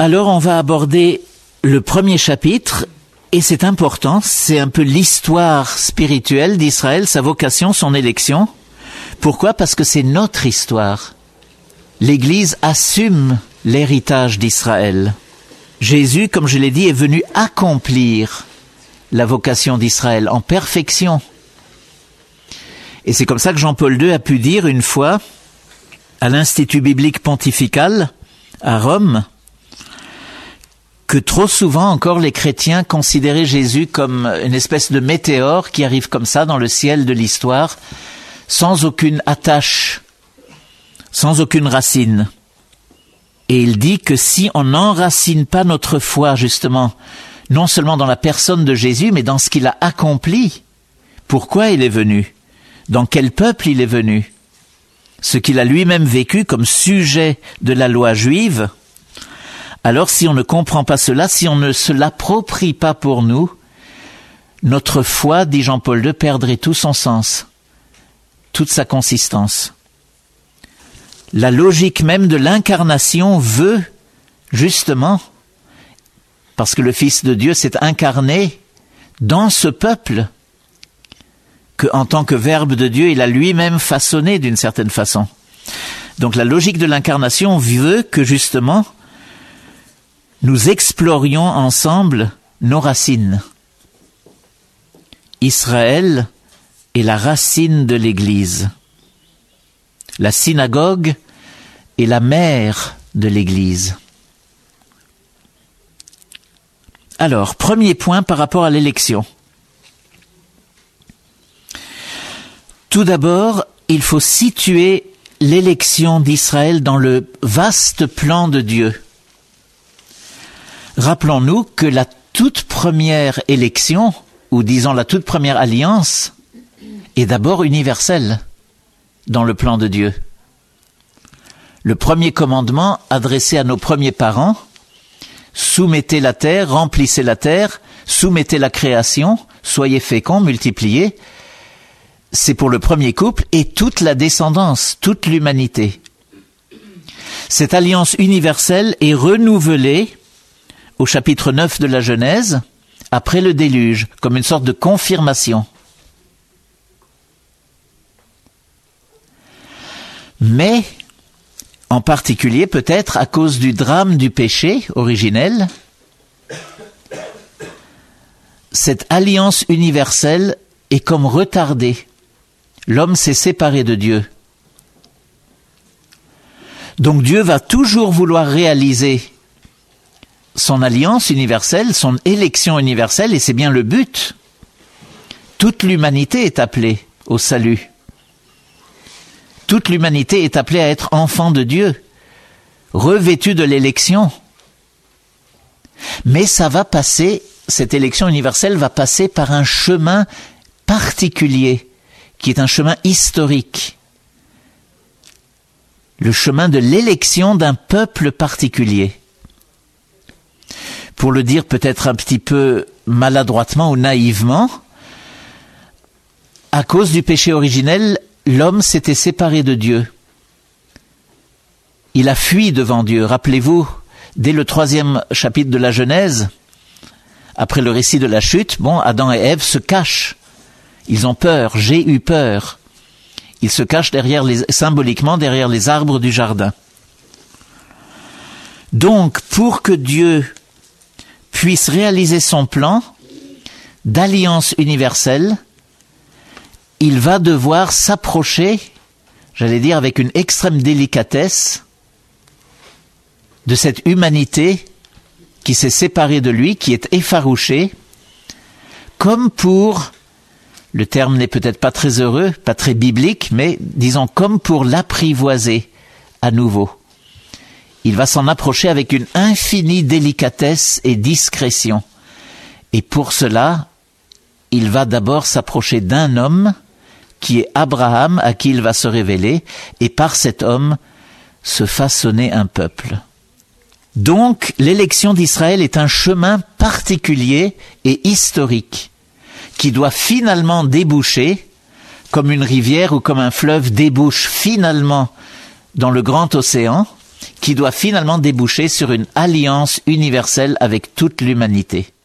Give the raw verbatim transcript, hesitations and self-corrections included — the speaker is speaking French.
Alors on va aborder le premier chapitre, et c'est important, c'est un peu l'histoire spirituelle d'Israël, sa vocation, son élection. Pourquoi ? Parce que c'est notre histoire. L'Église assume l'héritage d'Israël. Jésus, comme je l'ai dit, est venu accomplir la vocation d'Israël en perfection. Et c'est comme ça que Jean-Paul deux a pu dire une fois à l'Institut biblique pontifical à Rome que trop souvent encore les chrétiens considéraient Jésus comme une espèce de météore qui arrive comme ça dans le ciel de l'histoire sans aucune attache, sans aucune racine. Et il dit que si on n'enracine pas notre foi justement, non seulement dans la personne de Jésus, mais dans ce qu'il a accompli, pourquoi il est venu, dans quel peuple il est venu, ce qu'il a lui-même vécu comme sujet de la loi juive, alors si on ne comprend pas cela, si on ne se l'approprie pas pour nous, notre foi, dit Jean-Paul deux, perdrait tout son sens, toute sa consistance. La logique même de l'incarnation veut, justement, parce que le Fils de Dieu s'est incarné dans ce peuple, que, en tant que Verbe de Dieu, il a lui-même façonné d'une certaine façon. Donc la logique de l'incarnation veut que, justement, nous explorions ensemble nos racines. Israël est la racine de l'Église. La synagogue est la mère de l'Église. Alors, premier point par rapport à l'élection. Tout d'abord, il faut situer l'élection d'Israël dans le vaste plan de Dieu. Rappelons-nous que la toute première élection, ou disons la toute première alliance, est d'abord universelle dans le plan de Dieu. Le premier commandement adressé à nos premiers parents, soumettez la terre, remplissez la terre, soumettez la création, soyez féconds, multipliez, c'est pour le premier couple et toute la descendance, toute l'humanité. Cette alliance universelle est renouvelée au chapitre neuf de la Genèse, après le déluge, comme une sorte de confirmation. Mais, en particulier peut-être à cause du drame du péché originel, cette alliance universelle est comme retardée. L'homme s'est séparé de Dieu. Donc Dieu va toujours vouloir réaliser son alliance universelle, son élection universelle, et c'est bien le but. Toute l'humanité est appelée au salut. Toute l'humanité est appelée à être enfant de Dieu, revêtue de l'élection. Mais ça va passer, cette élection universelle va passer par un chemin particulier, qui est un chemin historique. Le chemin de l'élection d'un peuple particulier. Pour le dire peut-être un petit peu maladroitement ou naïvement, à cause du péché originel, l'homme s'était séparé de Dieu. Il a fui devant Dieu. Rappelez-vous, dès le troisième chapitre de la Genèse, après le récit de la chute, bon, Adam et Ève se cachent. Ils ont peur, j'ai eu peur. Ils se cachent derrière les, symboliquement derrière les arbres du jardin. Donc, pour que Dieu puisse réaliser son plan d'alliance universelle, il va devoir s'approcher, j'allais dire avec une extrême délicatesse, de cette humanité qui s'est séparée de lui, qui est effarouchée, comme pour, le terme n'est peut-être pas très heureux, pas très biblique, mais disons comme pour l'apprivoiser à nouveau. Il va s'en approcher avec une infinie délicatesse et discrétion. Et pour cela, il va d'abord s'approcher d'un homme qui est Abraham, à qui il va se révéler, et par cet homme, se façonner un peuple. Donc, l'élection d'Israël est un chemin particulier et historique, qui doit finalement déboucher, comme une rivière ou comme un fleuve débouche finalement dans le grand océan, qui doit finalement déboucher sur une alliance universelle avec toute l'humanité.